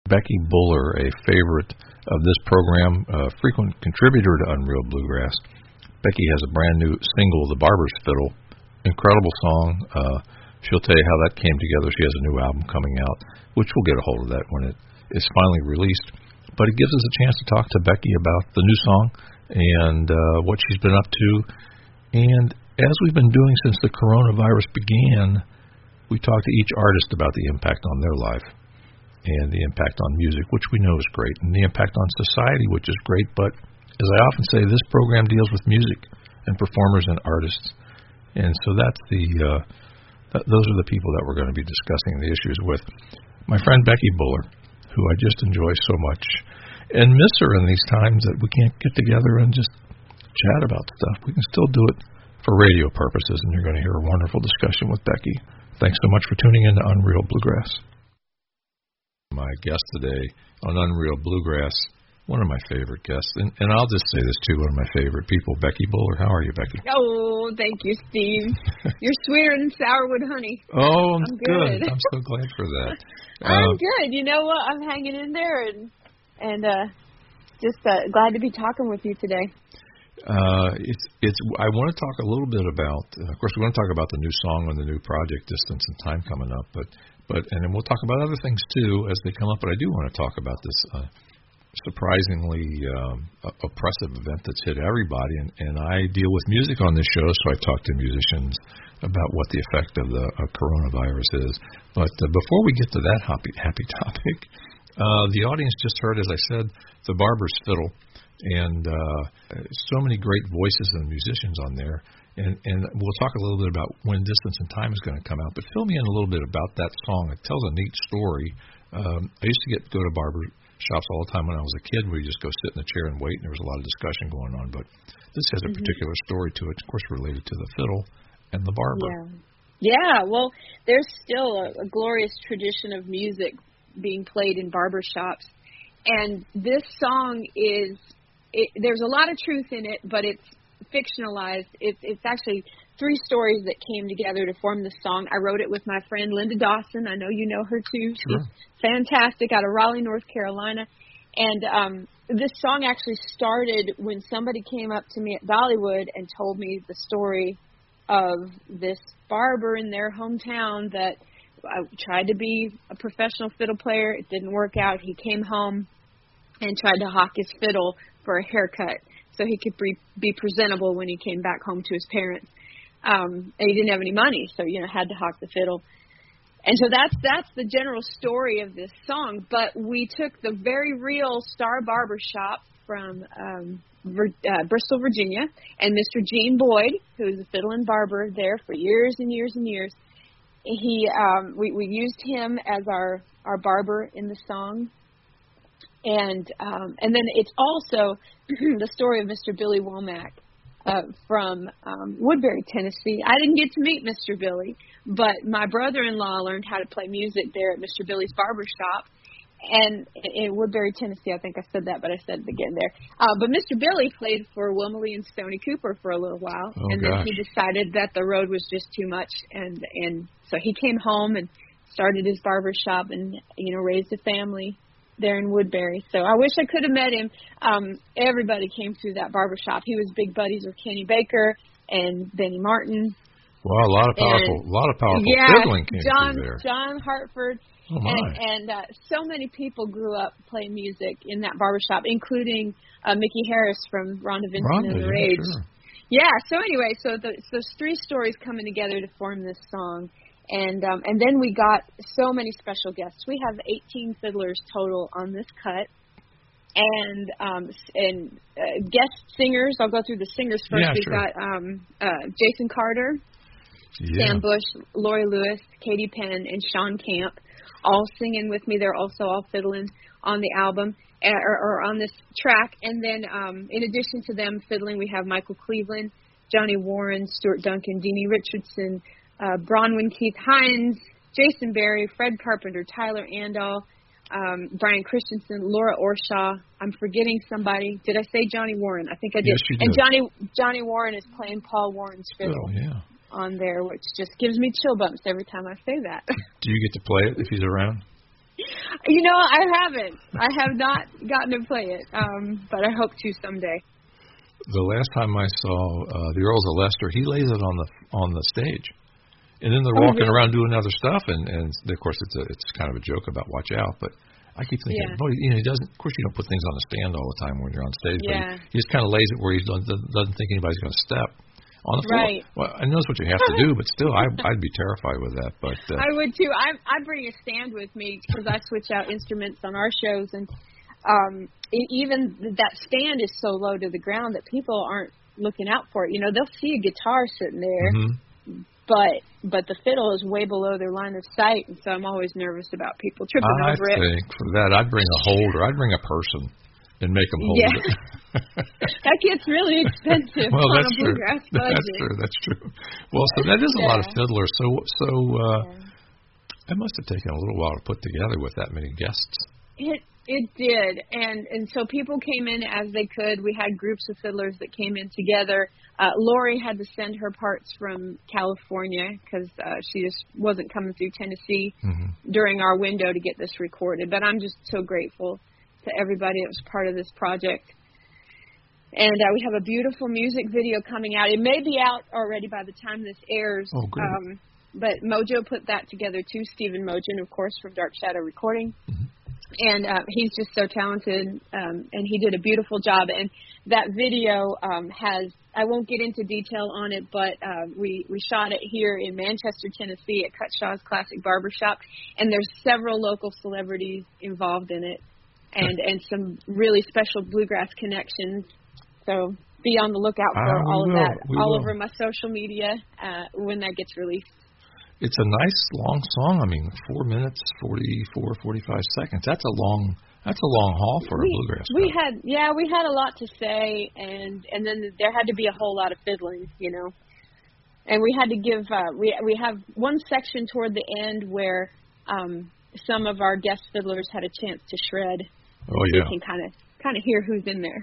Becky Buller, a favorite of this program, a frequent contributor to Unreal Bluegrass. Becky has a brand new single, The Barber's Fiddle. Incredible song. She'll tell you how that came together. She has a new album coming out, which we'll get a hold of that when it is finally released. But it gives us a chance to talk to Becky about the new song and what she's been up to. And as we've been doing since the coronavirus began, we talk to each artist about the impact on their life and the impact on music, which we know is great, and the impact on society, which is great. But as I often say, this program deals with music and performers and artists. And so that's those are the people that we're going to be discussing the issues with. My friend Becky Buller, who I just enjoy so much and miss her in these times that we can't get together and just chat about stuff. We can still do it for radio purposes, and you're going to hear a wonderful discussion with Becky. Thanks so much for tuning in to Unreal Bluegrass. My guest today on Unreal Bluegrass, one of my favorite guests, and I'll just say this too, one of my favorite people, Becky Buller. How are you, Becky? Oh, thank you, Steve. You're sweeter than sourwood honey. Oh, I'm good. I'm so glad for that. I'm good. You know what? I'm hanging in there and just glad to be talking with you today. I want to talk a little bit about, of course, we want to talk about the new song and the new project, Distance and Time, coming up, but and then we'll talk about other things too as they come up. But I do want to talk about this surprisingly oppressive event that's hit everybody, and I deal with music on this show, so I talk to musicians about what the effect of the coronavirus is. But before we get to that happy topic, the audience just heard, as I said, The Barber's Fiddle. And so many great voices and musicians on there. And we'll talk a little bit about when Distance and Time is going to come out. But fill me in a little bit about that song. It tells a neat story. I used to go to barber shops all the time when I was a kid, where you just go sit in the chair and wait, and there was a lot of discussion going on. But this has a particular story to it, of course, related to the fiddle and the barber. Yeah, well, there's still a glorious tradition of music being played in barber shops. And this song there's a lot of truth in it, but it's fictionalized. It's actually 3 stories that came together to form this song. I wrote it with my friend Linda Dawson. I know you know her too. Sure. She's fantastic, out of Raleigh, North Carolina. And this song actually started when somebody came up to me at Dollywood and told me the story of this barber in their hometown that tried to be a professional fiddle player. It didn't work out. He came home and tried to hawk his fiddle for a haircut so he could be presentable when he came back home to his parents. And he didn't have any money, so, had to hawk the fiddle. And so that's the general story of this song. But we took the very real Star Barber Shop from Bristol, Virginia, and Mr. Gene Boyd, who was a fiddle and barber there for years and years and years. We used him as our barber in the song. And then it's also the story of Mr. Billy Womack from Woodbury, Tennessee. I didn't get to meet Mr. Billy, but my brother-in-law learned how to play music there at Mr. Billy's barber shop. And in Woodbury, Tennessee, I think I said that, but I said it again there. But Mr. Billy played for Wilmley and Stony Cooper for a little while. Then he decided that the road was just too much. And so he came home and started his barber shop and, raised a family there in Woodbury. So I wish I could have met him. Everybody came through that barbershop. He was big buddies with Kenny Baker and Benny Martin. Wow, a lot of powerful fiddling came through there. John Hartford. Oh my. And so many people grew up playing music in that barbershop, including Mickey Harris from Rhonda Vincent and the Rage. Sure. Yeah, so anyway, those 3 stories coming together to form this song. And then we got so many special guests. We have 18 fiddlers total on this cut, and guest singers. I'll go through the singers first. Yeah, We've sure. got Jason Carter, Sam Bush, Lori Lewis, Katie Penn, and Sean Camp, all singing with me. They're also all fiddling on the album or on this track. And then in addition to them fiddling, we have Michael Cleveland, Johnny Warren, Stuart Duncan, Deanie Richardson, Bronwyn Keith Hines, Jason Berry, Fred Carpenter, Tyler Andall, Brian Christensen, Laura Orshaw. I'm forgetting somebody. Did I say Johnny Warren? I think I did. Yes, you did. And Johnny Warren is playing Paul Warren's fiddle on there, which just gives me chill bumps every time I say that. Do you get to play it if he's around? You know, I haven't. I have not gotten to play it, but I hope to someday. The last time I saw the Earls of Leicester, he lays it on the stage, and then they're walking around doing other stuff, and of course it's kind of a joke about watch out, but I keep thinking, boy, you know, he doesn't. Of course, you don't put things on a stand all the time when you're on stage, but he just kind of lays it where he doesn't think anybody's going to step on the floor. Right. Well, I know that's what you have to do, but still, I'd be terrified with that. But I would too. I bring a stand with me because I switch out instruments on our shows, and even that stand is so low to the ground that people aren't looking out for it. You know, they'll see a guitar sitting there, but the fiddle is way below their line of sight, and so I'm always nervous about people tripping over it. I think for that, I'd bring a holder. I'd bring a person and make them hold it. That gets really expensive well, on that's a bluegrass true. budget. That's true. Well, so that is a lot of fiddlers. So it must have taken a little while to put together with that many guests. It did, and so people came in as they could. We had groups of fiddlers that came in together. Lori had to send her parts from California because she just wasn't coming through Tennessee during our window to get this recorded. But I'm just so grateful to everybody that was part of this project. And we have a beautiful music video coming out. It may be out already by the time this airs. Oh, great. But Mojo put that together too. Stephen Mojan, of course, from Dark Shadow Recording. And he's just so talented, and he did a beautiful job. And that video has, I won't get into detail on it, but we shot it here in Manchester, Tennessee at Cutshaw's Classic Barbershop. And there's several local celebrities involved in it and some really special bluegrass connections. So be on the lookout for all of that all over my social media when that gets released. It's a nice long song. I mean, 4 minutes, 45 seconds. That's a long haul for a bluegrass. We had a lot to say, and then there had to be a whole lot of fiddling, you know. And we had to give we have one section toward the end where some of our guest fiddlers had a chance to shred. Oh yeah. So you can kind of hear who's in there.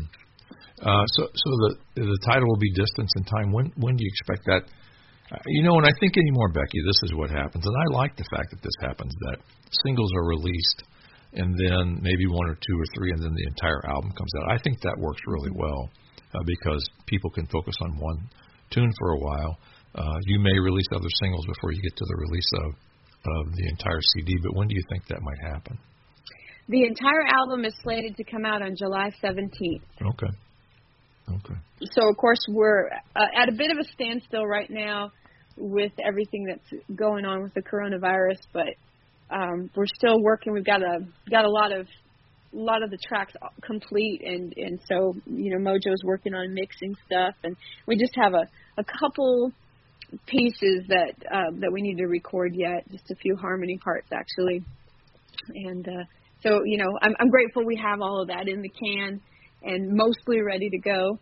So the title will be Distance and Time. When do you expect that? You know, when I think anymore, Becky, this is what happens, and I like the fact that this happens, that singles are released, and then maybe one or two or three, and then the entire album comes out. I think that works really well because people can focus on one tune for a while. You may release other singles before you get to the release of the entire CD, but when do you think that might happen? The entire album is slated to come out on July 17th. Okay. So, of course, we're at a bit of a standstill right now with everything that's going on with the coronavirus, but we're still working. We've got a lot of the tracks complete, and so, you know, Mojo's working on mixing stuff, and we just have a couple pieces that we need to record yet, just a few harmony parts actually, and so, you know, I'm grateful we have all of that in the can and mostly ready to go.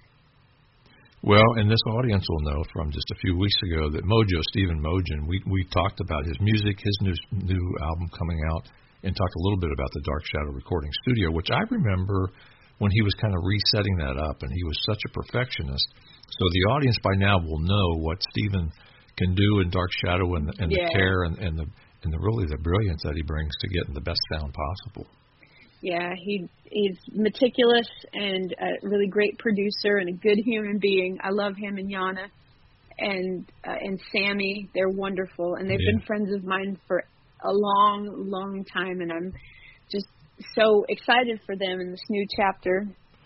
Well, and this audience will know from just a few weeks ago that Mojo, Stephen Mojan, we talked about his music, his new album coming out, and talked a little bit about the Dark Shadow Recording Studio, which I remember when he was kind of resetting that up, and he was such a perfectionist. So the audience by now will know what Stephen can do in Dark Shadow and the care and the really the brilliance that he brings to getting the best sound possible. Yeah, he's meticulous and a really great producer and a good human being. I love him and Yana and Sammy. They're wonderful, and they've been friends of mine for a long, long time, and I'm just so excited for them in this new chapter.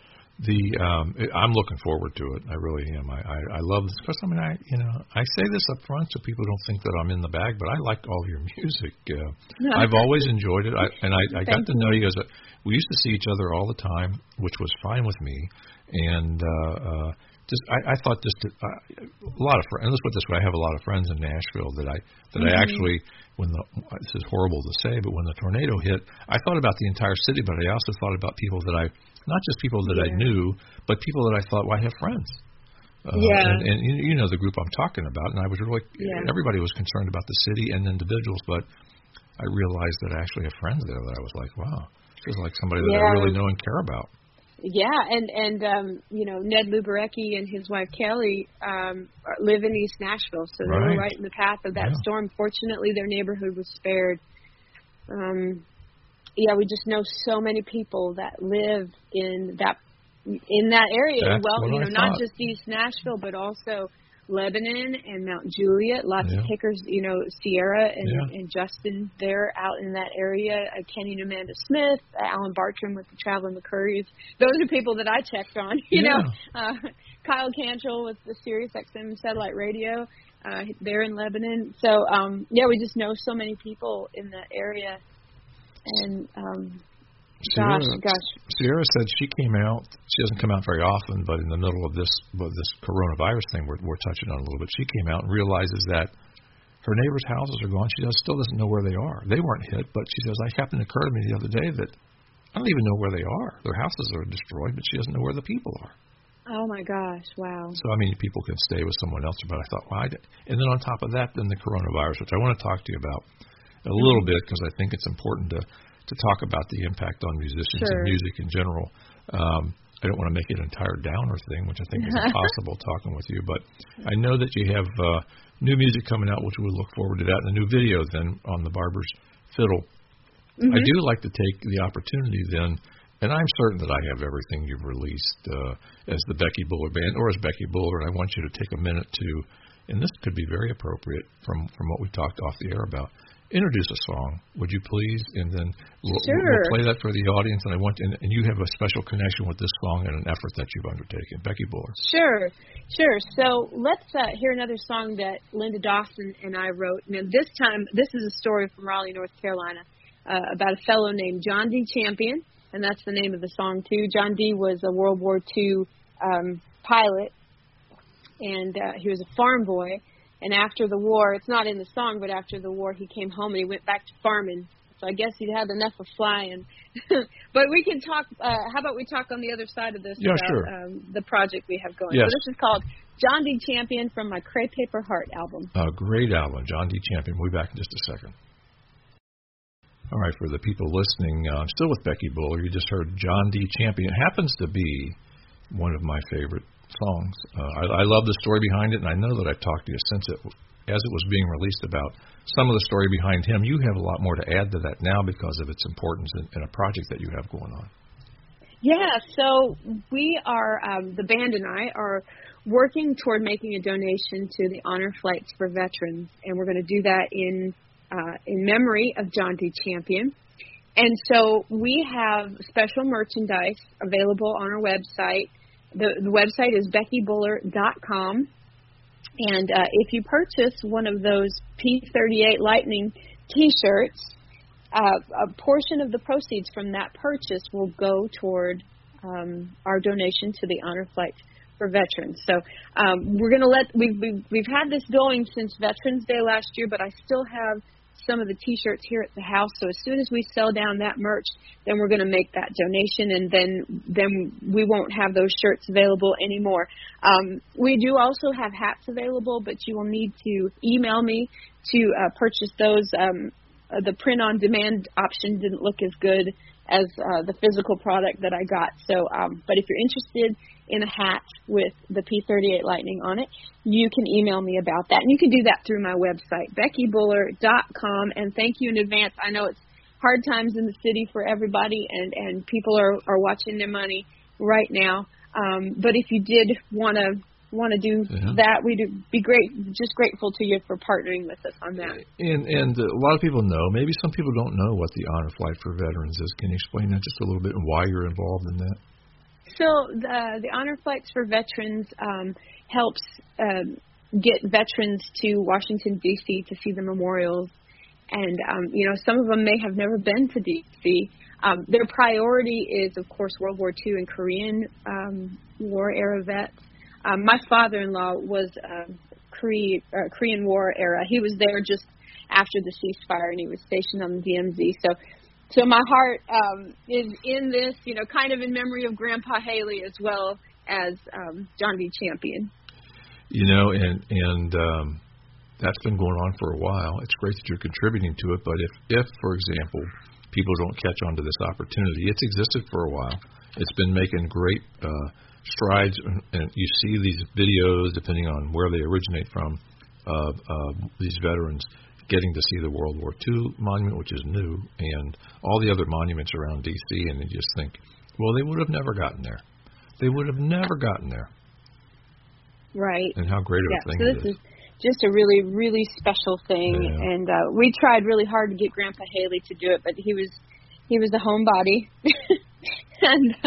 I'm looking forward to it. I really am. I love this because I say this up front so people don't think that I'm in the bag, but I like all your music. I've always enjoyed it. I got to know you as we used to see each other all the time, which was fine with me. And I thought a lot of friends. Let's put it this way: I have a lot of friends in Nashville that I actually, this is horrible to say, but when the tornado hit, I thought about the entire city, but I also thought about people that not just people that I knew, but people that I thought, well, I have friends. And you know the group I'm talking about, and I was really, everybody was concerned about the city and individuals, but I realized that I actually have friends there that I was like, wow, this is like somebody that I really know and care about. Yeah, and you know, Ned Luberecki and his wife Kelly live in East Nashville, so they were right in the path of that storm. Fortunately, their neighborhood was spared. we just know so many people that live in that area. That's well, what I not thought. just East Nashville, but also Lebanon and Mount Juliet. Lots of pickers, Sierra and Justin, they're out in that area. Kenny and Amanda Smith, Alan Bartram with the Traveling McCurries. Those are people that I checked on. Kyle Cantrell with the Sirius XM satellite radio. They're in Lebanon. So, we just know so many people in that area. And, Sierra said she came out. She doesn't come out very often, but in the middle of this coronavirus thing we're touching on a little bit, she came out and realizes that her neighbors' houses are gone. She still doesn't know where they are. They weren't hit, but she says, it happened to occur to me the other day that I don't even know where they are. Their houses are destroyed, but she doesn't know where the people are. Oh, my gosh, wow. So, people can stay with someone else, but I thought, and then on top of that, then the coronavirus, which I want to talk to you about a little bit because I think it's important to talk about the impact on musicians and music in general. I don't want to make it an entire downer thing, which I think is impossible talking with you, but I know that you have new music coming out, which we'll look forward to that, and a new video then on the Barber's Fiddle. I do like to take the opportunity then, and I'm certain that I have everything you've released as the Becky Buller Band or as Becky Buller, and I want you to take a minute to, and this could be very appropriate from what we talked off the air about, introduce a song, would you please? And then we'll play that for the audience. And and you have a special connection with this song and an effort that you've undertaken. Becky Buller. Sure. So let's hear another song that Linda Dawson and I wrote. Now this time, this is a story from Raleigh, North Carolina, about a fellow named John D. Champion, and that's the name of the song too. John D. was a World War II pilot, and he was a farm boy. And after the war, it's not in the song, but after the war, he came home and he went back to farming. So I guess he'd had enough of flying. But we can talk, how about we talk on the other side of this about the project we have going. Yes. So this is called John D. Champion from my Cray Paper Heart album. A great album, John D. Champion. We'll be back in just a second. All right, for the people listening, I'm still with Becky Buller. You just heard John D. Champion. It happens to be one of my favorite songs. I love the story behind it, and I know that I've talked to you as it was being released about some of the story behind him. You have a lot more to add to that now because of its importance in a project that you have going on. Yeah, so we are, the band and I are working toward making a donation to the Honor Flights for Veterans, and we're going to do that in memory of John D. Champion. And so we have special merchandise available on our website. The website is BeckyBuller.com, and if you purchase one of those P-38 Lightning T-shirts, a portion of the proceeds from that purchase will go toward our donation to the Honor Flight for Veterans. So we're going to we've had this going since Veterans Day last year, but I still have some of the T-shirts here at the house. So as soon as we sell down that merch, then we're going to make that donation, and then we won't have those shirts available anymore. We do also have hats available, but you will need to email me to purchase those. The print-on-demand option didn't look as good as the physical product that I got. So, but if you're interested in a hat with the P-38 Lightning on it, you can email me about that. And you can do that through my website, BeckyBuller.com. And thank you in advance. I know it's hard times in the city for everybody, and people are watching their money right now. But if you did want to do that, we'd be just grateful to you for partnering with us on that. And a lot of people know, maybe some people don't know what the Honor Flight for Veterans is. Can you explain that just a little bit and why you're involved in that? So the Honor Flights for Veterans helps get veterans to Washington, D.C. to see the memorials. And, some of them may have never been to D.C. Their priority is, of course, World War II and Korean War-era vets. My father-in-law was Korean War era. He was there just after the ceasefire, and he was stationed on the DMZ. So my heart is in this, kind of in memory of Grandpa Haley as well as John D. Champion. And that's been going on for a while. It's great that you're contributing to it, but if for example, people don't catch on to this opportunity, it's existed for a while. It's been making great strides, and you see these videos, depending on where they originate from, these veterans getting to see the World War II monument, which is new, and all the other monuments around D.C., and you just think, well, they would have never gotten there. They would have never gotten there. Right. And how great of a thing so it this is just a really, really special thing. Yeah. And we tried really hard to get Grandpa Haley to do it, but he was a homebody, and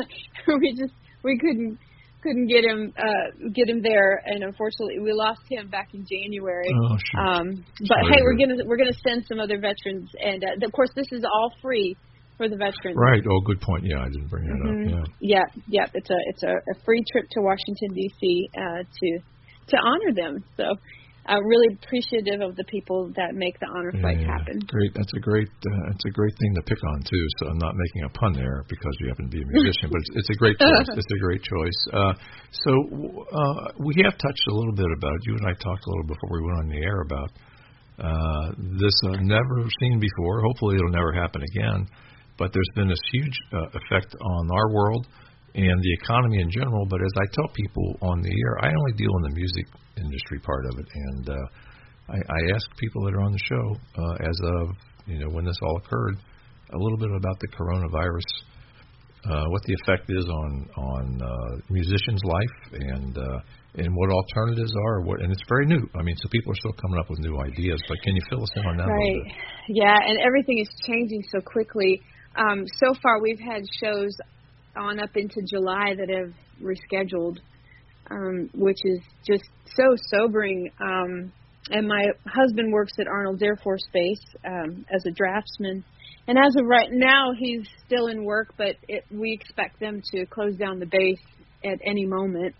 we couldn't get him there. And unfortunately, we lost him back in January. Oh, shoot. But hey, we're gonna send some other veterans, and of course, this is all free for the veterans. Right. Oh, good point. Yeah, I didn't bring that up. Yeah. Yeah. It's a free trip to Washington D.C. To honor them. So I'm really appreciative of the people that make the honor flight happen. Great. That's a great thing to pick on too. So I'm not making a pun there because you happen to be a musician, but it's a great choice. It's a great choice. So we have touched a little bit about, you and I talked a little before we went on the air about this never seen before. Hopefully it'll never happen again. But there's been this huge effect on our world and the economy in general. But as I tell people on the air, I only deal in the music industry part of it. And I ask people that are on the show, as of when this all occurred, a little bit about the coronavirus, what the effect is on musicians' life, and what alternatives are. And it's very new. I mean, so people are still coming up with new ideas. But can you fill us in on that a little bit? Yeah, and everything is changing so quickly. So far, we've had shows on up into July that have rescheduled, which is just so sobering. And my husband works at Arnold Air Force Base as a draftsman. And as of right now, he's still in work, but we expect them to close down the base at any moment.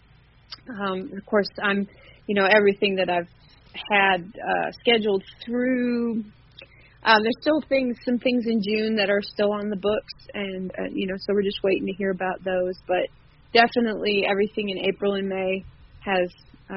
Of course, I'm, everything that I've had scheduled through. There's still some things in June that are still on the books, and so we're just waiting to hear about those. But definitely everything in April and May has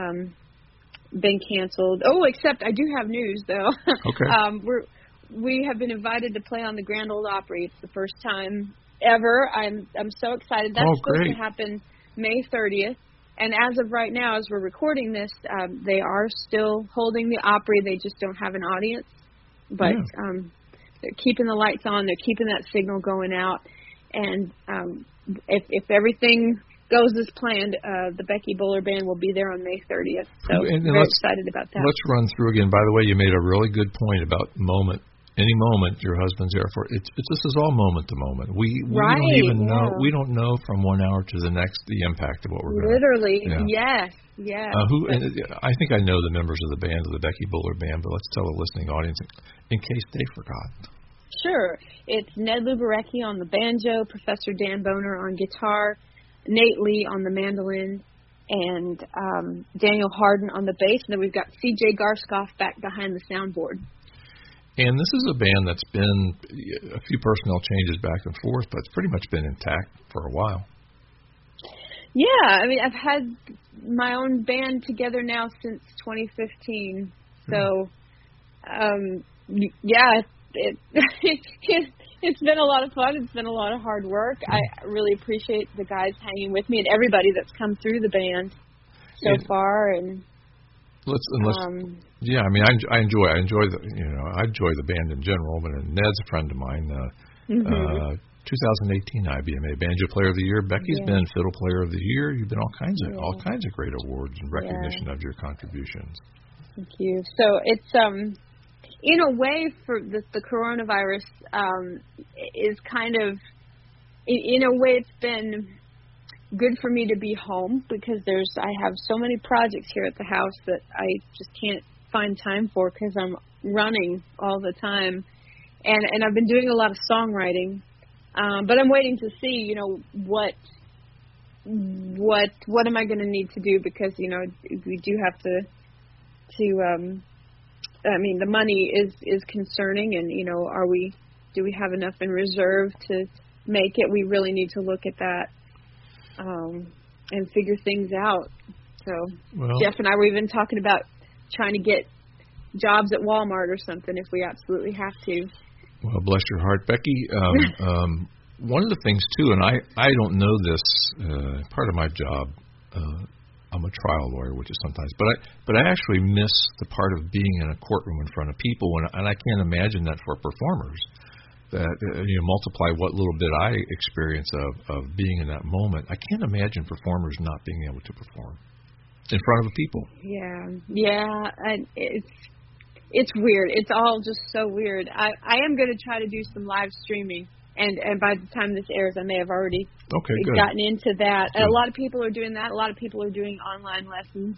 been canceled. Oh, except I do have news though. Okay. We have been invited to play on the Grand Ole Opry. It's the first time ever. I'm so excited. That's supposed to happen May 30th. And as of right now, as we're recording this, they are still holding the Opry. They just don't have an audience. But they're keeping the lights on. They're keeping that signal going out. And if everything goes as planned, the Becky Buller Band will be there on May 30th. So I'm very excited about that. Let's run through again. By the way, you made a really good point about any moment your husband's there for. This is all moment to moment. We don't even know. We don't know from 1 hour to the next the impact of what we're going to. Literally, yes. I think I know the members of the band, of the Becky Buller Band, but let's tell the listening audience in case they forgot. Sure. It's Ned Luberecki on the banjo, Professor Dan Boner on guitar, Nate Lee on the mandolin, and Daniel Harden on the bass. And then we've got C.J. Garskoff back behind the soundboard. And this is a band that's been a few personnel changes back and forth, but it's pretty much been intact for a while. Yeah, I mean, I've had my own band together now since 2015. So, it's been a lot of fun. It's been a lot of hard work. I really appreciate the guys hanging with me and everybody that's come through the band so far. And yeah, I mean, I enjoy the band in general. But Ned's a friend of mine. 2018 IBMA Banjo Player of the Year. Becky's been Fiddle Player of the Year. You've been all kinds of great awards and recognition of your contributions. Thank you. So it's in a way for the coronavirus is kind of in a way it's been good for me to be home because I have so many projects here at the house that I just can't find time for because I'm running all the time, and I've been doing a lot of songwriting, but I'm waiting to see what am I going to need to do because we do have to I mean the money is concerning, and do we have enough in reserve to make it? We really need to look at that. And figure things out. So Jeff and I were even talking about trying to get jobs at Walmart or something if we absolutely have to. Well, bless your heart, Becky. One of the things too, and I don't know this, part of my job I'm a trial lawyer, which is sometimes, but I actually miss the part of being in a courtroom in front of people, and I can't imagine that for performers. That multiply what little bit I experience of being in that moment. I can't imagine performers not being able to perform in front of people. Yeah, and it's weird. It's all just so weird. I am going to try to do some live streaming, and by the time this airs, I may have already gotten into that. Good. A lot of people are doing that. A lot of people are doing online lessons.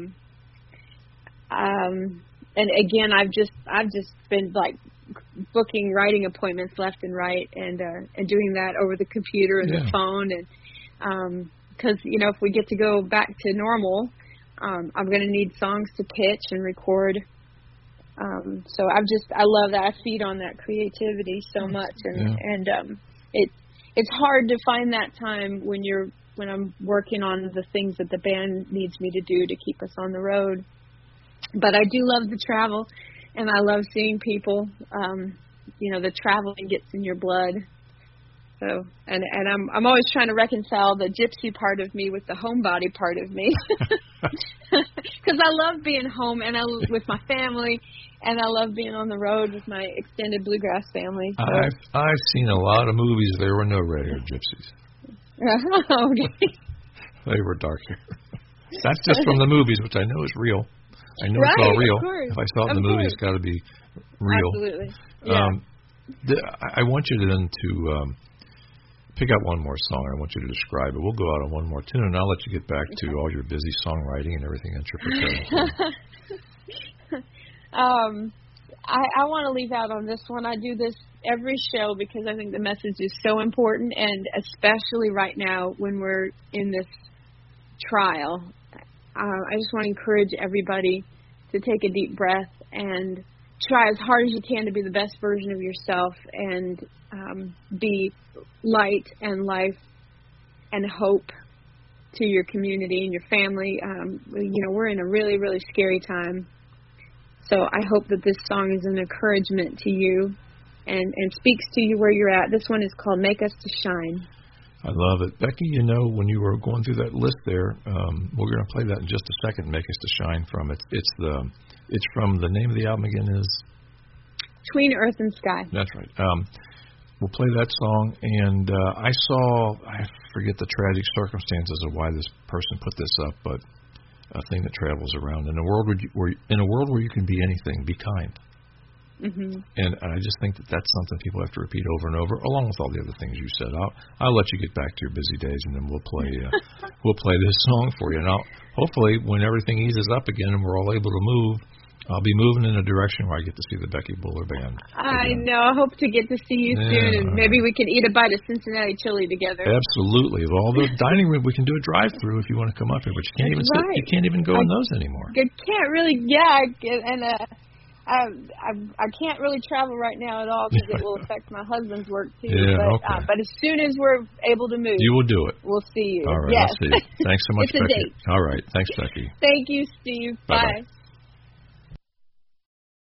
And again, I've just been like booking writing appointments left and right, and doing that over the computer and the phone, and because if we get to go back to normal, I'm going to need songs to pitch and record. So I love that. I feed on that creativity so much, and it's hard to find that time when I'm working on the things that the band needs me to do to keep us on the road. But I do love the travel. And I love seeing people. The traveling gets in your blood. So, and I'm always trying to reconcile the gypsy part of me with the homebody part of me, because I love being home and with my family, and I love being on the road with my extended bluegrass family. So. I've seen a lot of movies. There were no red-haired gypsies. Okay. They were dark hair. That's just from the movies, which I know is real. I know it's all real. If I saw it in the movie, it's got to be real. Absolutely. Yeah. I want you then to pick out one more song. I want you to describe it. We'll go out on one more tune, and I'll let you get back to all your busy songwriting and everything that you're preparing for. I want to leave out on this one. I do this every show because I think the message is so important, and especially right now when we're in this trial. I just want to encourage everybody to take a deep breath and try as hard as you can to be the best version of yourself, and be light and life and hope to your community and your family. We're in a really, really scary time. So I hope that this song is an encouragement to you and speaks to you where you're at. This one is called Make Us to Shine. I love it. Becky, when you were going through that list there, we're going to play that in just a second, Make Us to Shine from it. It's from, the name of the album again is? Between Earth and Sky. That's right. We'll play that song, and I forget the tragic circumstances of why this person put this up, but a thing that travels around. In a world where you can be anything, be kind. Mm-hmm. And I just think that that's something people have to repeat over and over, along with all the other things you said. I'll let you get back to your busy days, and then we'll play this song for you. And hopefully, when everything eases up again and we're all able to move, I'll be moving in a direction where I get to see the Becky Buller Band. I know. I hope to get to see you soon, and maybe we can eat a bite of Cincinnati chili together. Absolutely. All the dining room, we can do a drive-through if you want to come up here, but you can't even sit. You can't even go in those anymore. I can't really. Yeah, and I can't really travel right now at all because it will affect my husband's work too. But as soon as we're able to move, you will do it. We'll see you. All right. Yes. I'll see you. Thanks so much, it's Becky. A date. All right. Thanks, Becky. Thank you, Steve. Bye-bye. Bye.